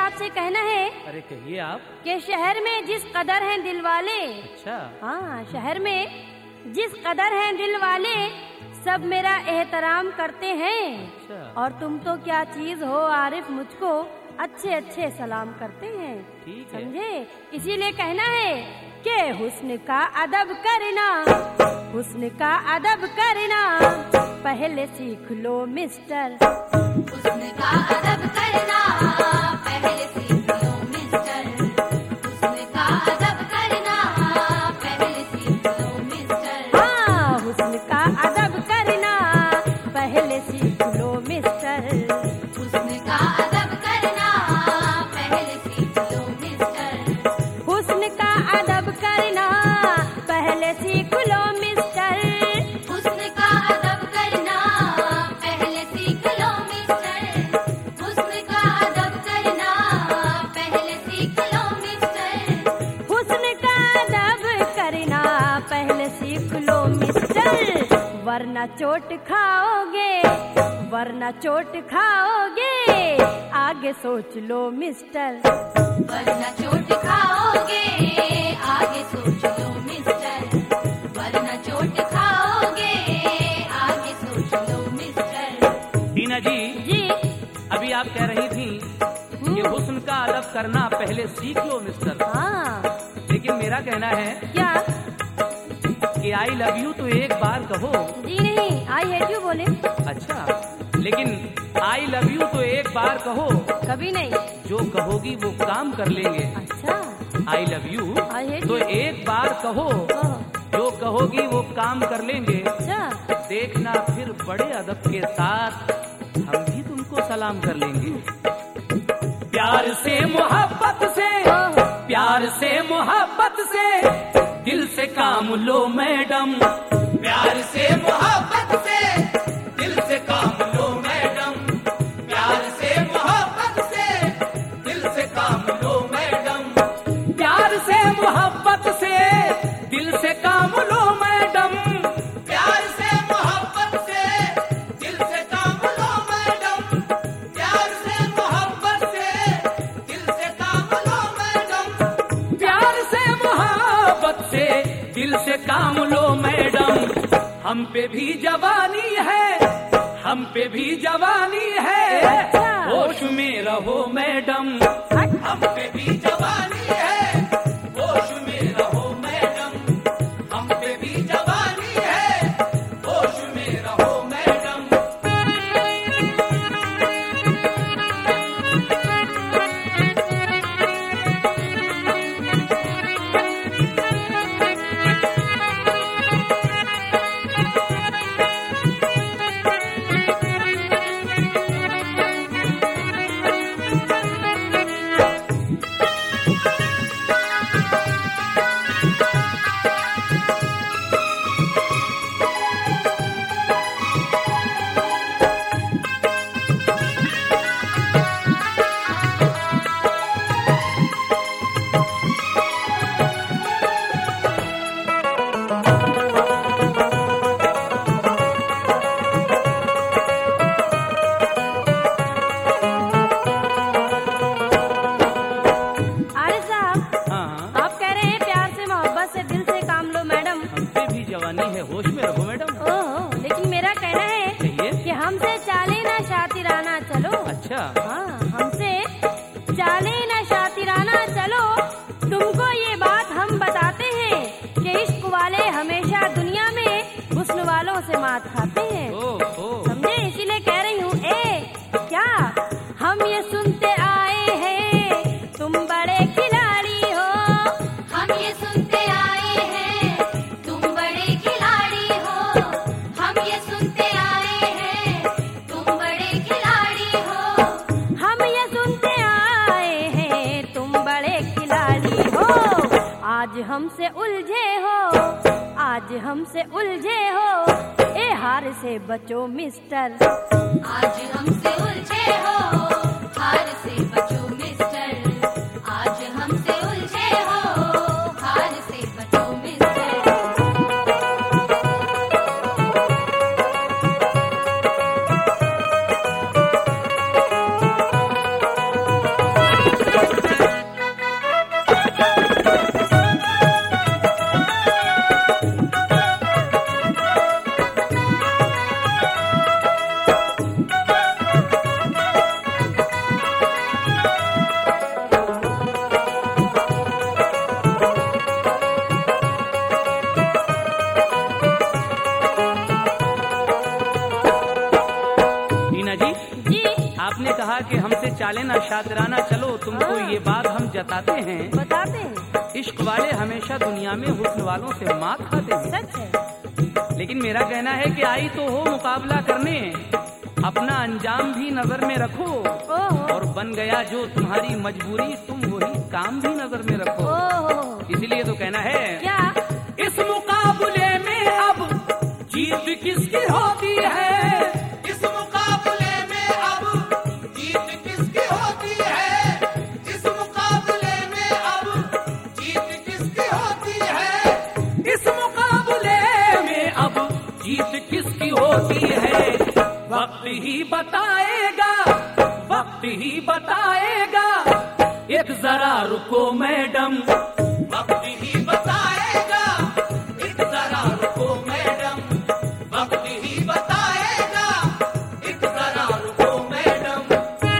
आपसे कहना है। अरे कहिए आप। कि शहर में जिस कदर हैं दिल वाले। अच्छा। हाँ, शहर में जिस कदर हैं दिल वाले सब मेरा एहतराम करते हैं। अच्छा। और तुम तो क्या चीज हो आरिफ, मुझको अच्छे अच्छे सलाम करते हैं। ठीक है। समझे? इसीलिए कहना है कि हुस्न का अदब करना, हुस्न का अदब करना पहले सीख लो मिस्टर। हुस्न का अदब करना पहले सीख लो मिस्टर। हुस्न का अदब करना पहले सीख लो मिस्टर। हाँ, हुस्न का अदब करना पहले सीख लो मिस्टर। हुस्न का अदब करना पहले सीख लो मिस्टर। हुस्न का अदब करना पहले सीख लो मिस्टर। हुस्न का अदब करना पहले सीख लो मिस्टर। हुस्न का अदब करना पहले सीख लो मिस्टर। हुस्न का अदब करना पहले सीख लो मिस्टर। वरना चोट खाओगे, वरना चोट खाओगे आगे सोच लो मिस्टर। वरना चोट खाओगे आगे सोच लो मिस्टर। वरना चोट खाओगे आगे सोच लो मिस्टर। टीना जी, जी। अभी आप कह रही थी कि हुस्न का अदब करना पहले सीख लो मिस्टर। हाँ। लेकिन मेरा कहना है क्या? कि आई लव यू तो एक बार कहो। जी नहीं, आई हेट यू बोले। अच्छा, लेकिन आई लव यू तो एक बार कहो, कभी नहीं। जो कहोगी वो काम कर लेंगे। अच्छा। I love you I hate तो you। एक बार कहो, ओह, जो कहोगी वो काम कर लेंगे। अच्छा। देखना फिर बड़े अदब के साथ हम भी तुमको सलाम कर लेंगे। प्यार से मोहब्बत से, ओह, प्यार से मोहब्बत से दिल से काम लो मैडम। प्यार से मोहब्बत से दिल से काम लो मैडम। प्यार से मोहब्बत से दिल से काम लो मैडम। प्यार से मोहब्बत से दिल से काम लो मैडम। प्यार से मोहब्बत से दिल से काम लो मैडम। प्यार से मोहब्बत से दिल से काम लो मैडम। प्यार से मोहब्बत से दिल से काम लो मैडम। हम पे भी जवानी है, हम पे भी जवानी है, होश में रहो मैडम। हम पे भी जवानी है, होश में रहो मैडम। हम पे भी जवानी है, होश में रहो मैडम। अरे साहब, हाँ, आप कह रहे हैं प्यार से मोहब्बत से दिल से काम लो मैडम। हम पे भी जवानी है, होश में रहो मैडम। ओह, लेकिन मेरा कहना है कहिए। कि हमसे चाले ना शातिराना चलो। अच्छा। हाँ, हमसे चाले ना शातिराना चलो। तुमको ये बात हम बताते हैं कि इश्क वाले हमेशा दुनिया में हुस्न वालों से मात खाते हैं। समझे? इसीलिए कह रही हूँ। क्या हम ये सुनते आए हैं तुम बड़े खिलाड़ी हो। हम ये सुनते आए हैं तुम बड़े खिलाड़ी हो। हम ये सुनते आए हैं तुम बड़े खिलाड़ी हो। हम ये सुनते आए हैं तुम बड़े खिलाड़ी हो। आज हमसे उलझे हो, आज हमसे उलझे हो, ए हार से बचो मिस्टर। आज हमसे उलझे हो, हार से बचो मिस्टर। आज हमसे उलझे हो, हार से बचो मिस्टर। चाले ना शातिराना चलो, तुमको हाँ। ये बात हम जताते हैं, बताते हैं। इश्क वाले हमेशा दुनिया में हुस्न वालों से मात खाते हैं। सच है। लेकिन मेरा कहना है कि आई तो हो मुकाबला करने, अपना अंजाम भी नजर में रखो, ओहो और बन गया जो तुम्हारी मजबूरी, तुम वही काम भी नजर में रखो। ओहो। इसलिए तो कहना है, क्या? इस मुकाबले में अब जीत किसकी होती है, इस मुकाबले में अब जीत किसकी होती है, इस मुकाबले में अब जीत किसकी होती है, इस मुकाबले में अब जीत किसकी होती है, वक्त ही बताएगा, वक्त ही बताएगा, एक जरा रुको मैडम, वक्त ही बताएगा, एक जरा रुको मैडम, वक्त ही बताएगा, एक जरा रुको मैडम।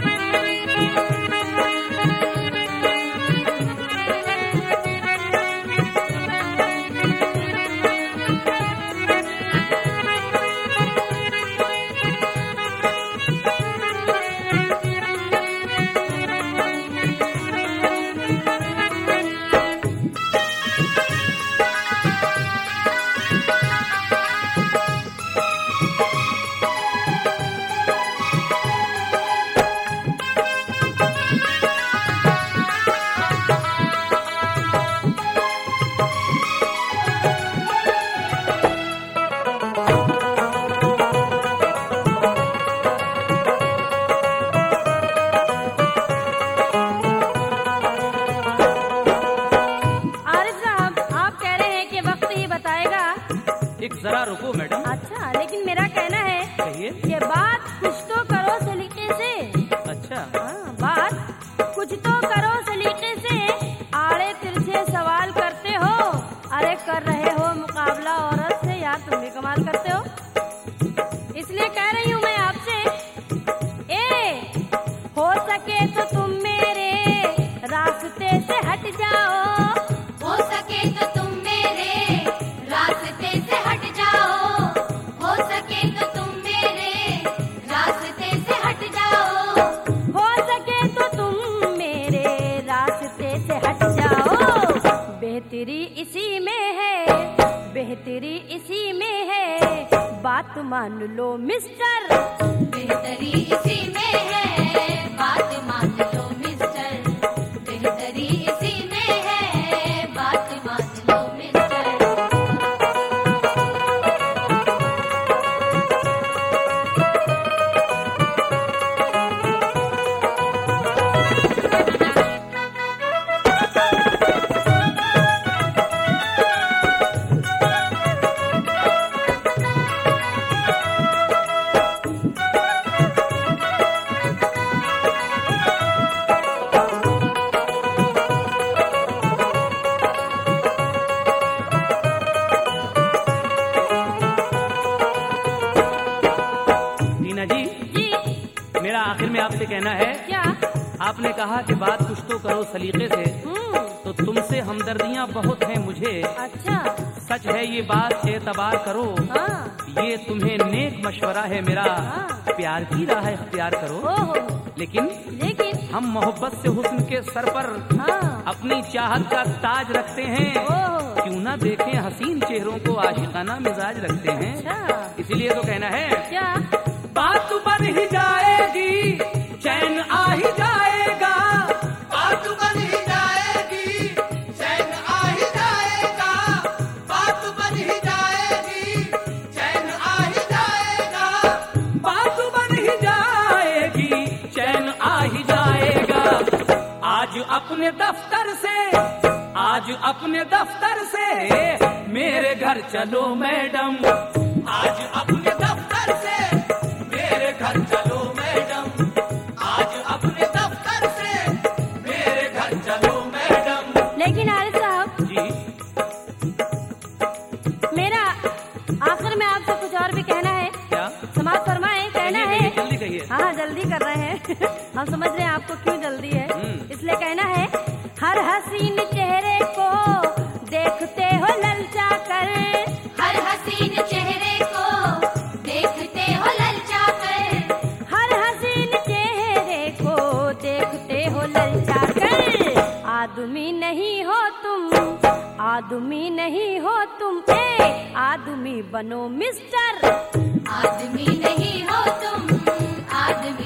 आरिफ साहब, आप कह रहे हैं कि वक्त ही बताएगा। एक जरा रुको मैडम। अच्छा, लेकिन मेरा कहना है कहिए। कि बात कुछ तो करो सलीके से। अच्छा, हाँ, बात कुछ तो करो सलीके से। आड़े तिरछे सवाल करते हो, अरे कर रहे हो मुकाबला औरत से, यार तुम भी कमाल करते हो। इसलिए कह रही हूँ मैं आपसे, हो सके तो तुम मेरे रास्ते से हट जाओ, हो सके तो तुम मेरे रास्ते से हट जाओ, हो सके तो तुम मेरे रास्ते से हट जाओ, हो सके तो तुम मेरे रास्ते से हट जाओ। बेहतरी इसी में है, बेहतरी इसी में है, बात मान लो मिस्टर। बेहतरी इसी में है, बात मान लो मिस्टर, बेहतरी इसी में है, बात मान लो मिस्टर। टीना जी, जी, मेरा आखिर में आपसे कहना है, क्या? आपने कहा कि बात कुछ तो करो सलीके से, तो तुमसे हमदर्दियां बहुत हैं मुझे। अच्छा, सच है ये बात, एतबार करो, हाँ, ये तुम्हें नेक मशवरा है मेरा, हाँ। प्यार की राह इख्तियार करो। ओहो, लेकिन लेकिन, हम मोहब्बत से हुस्न के सर पर हाँ, अपनी चाहत का ताज रखते हैं, ओहो, क्यों ना देखें हसीन चेहरों को, आशिकाना मिजाज रखते हैं। अच्छा, इसीलिए तो कहना है, क्या? बात बन ही जाएगी, चैन आ ही जाएगा, बात बन ही जाएगी, चैन आ ही जाएगा, बात बन ही जाएगी, चैन आ ही जाएगा, बात बन ही जाएगी, चैन आ ही जाएगा। आज अपने दफ्तर से, आज अपने दफ्तर से मेरे घर चलो मैडम, आज अपने दफ्तर से मेरे घर चलो मैडम, आज अपने दफ्तर से मेरे घर चलो मैडम। लेकिन आरिफ साहब, जी मेरा आखिर में आपसे कुछ और भी कहना है। क्या? समाज फरमाए, कहना कहिए, है। जल्दी कहिए। हाँ, जल्दी कर रहे हैं। हम समझ रहे हैं आपको क्यों जल्दी है, इसलिए कहना है, हर हसीन चेहरे को देखते हो ललचा कर, हर हसीन चेहरे को देखते हो ललचा कर, आदमी नहीं हो तुम, आदमी नहीं हो तुम, आदमी बनो मिस्टर। आदमी नहीं हो तुम, आदमी